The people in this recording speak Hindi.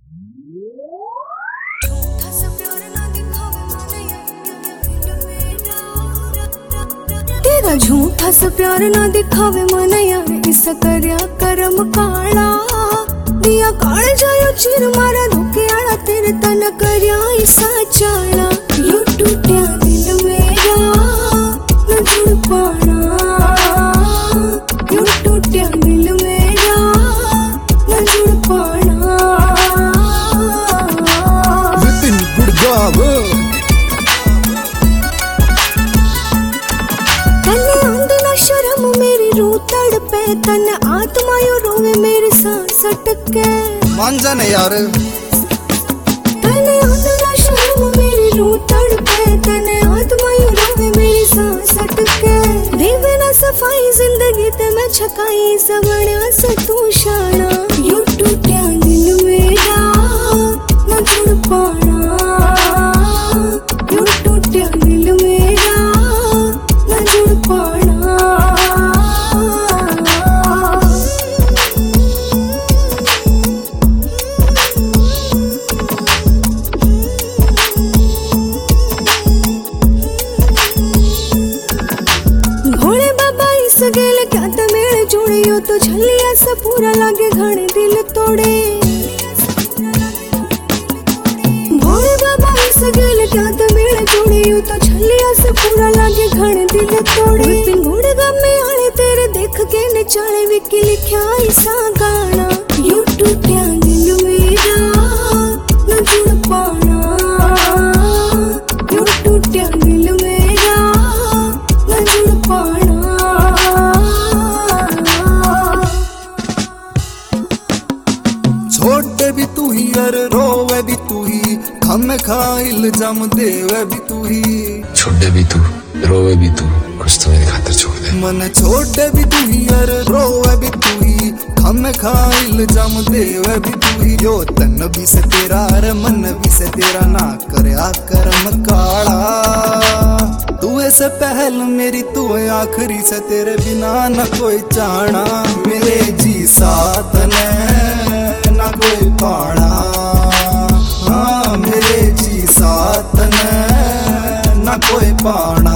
तेरा झूठा सा प्यार ना दिखावे मन यार, इसा करया करम काला। दिया काल जायो चिर मारा धोके आला, तेरे तन करया इसा चाला। यू टूटा दिल मेरा न जुड़ पाना, यू टूटा दिल मेरा न जुड़ पाना। विपिन गुड़गांव तन्ने आंद ना शर्म मेरी रूह तड़पे, तन्ने आत्मा यो रोवे मेरी सांस अटके। मान जाने यार तन्ने आंद ना शर्म मेरी रूह तड़पे, तन्ने आत्मा यो रोवे मेरी सांस अटके। देवे ना सफाई जिंदगी ते मैं छकाई, सबण्या से तू शाना। यू टूटा दिल मेरा न जुड़ पाना, यू टूटा दिल मेरा न जुड़ पाना। भोले बाबा इस गेल क्या ते मेल जुड़ियो, तो झलिया से पूरा लागे घणे दिल तोड़े। भोले बाबा इस गेल क्या ते मेल जुड़ियो, तो झलिया से पूरा लागे घणे दिल तोड़े। विपिन गुड़गांव में आले तेरे देख के नचाले, विकी लिख्या ऐसा गाना। यू टूटा दिल मेरा न जुड़ पाना, यू टूटा दिल मेरा न जुड़ पाना। छोटे भी तू ही और रोवे भी तू ही, खम खा इल्जाम देवे भी तू ही। छोटे भी तू रोवे भी तू, कुछ तो मेरी खातिर छोड़ दे। मन छोटे भी तू ही और रोवे भी तू ही, खम खा इल्जाम देवे भी तू ही। यो तन भी से तेरा और मन भी से तेरा, ना करया करम काला। तू से पहल मेरी तू आखिरी से, तेरे बिना न कोई चाहना। मेरे जी साथ ने ना कोई पाना, हाँ मेरे जी साथ ने ना कोई पाना।